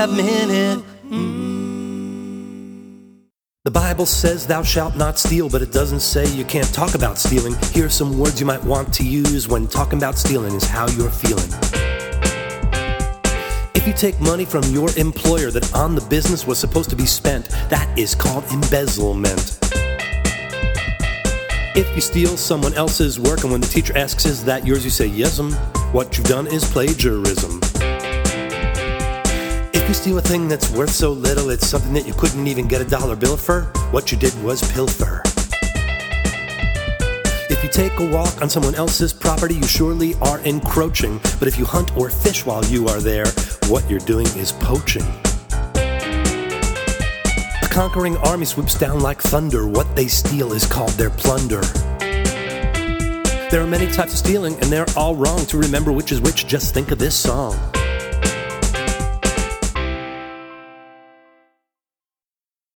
5-minute. The Bible says thou shalt not steal, but it doesn't say you can't talk about stealing. Here are some words you might want to use when talking about stealing is how you're feeling. If you take money from your employer that on the business was supposed to be spent, that is called embezzlement. If you steal someone else's work and when the teacher asks, is that yours, you say, yes'm. What you've done is plagiarism. If you steal a thing that's worth so little, it's something that you couldn't even get a dollar bill for, what you did was pilfer. If you take a walk on someone else's property, you surely are encroaching. But if you hunt or fish while you are there, what you're doing is poaching. A conquering army swoops down like thunder. What they steal is called their plunder. There are many types of stealing, and they're all wrong. To remember which is which, just think of this song.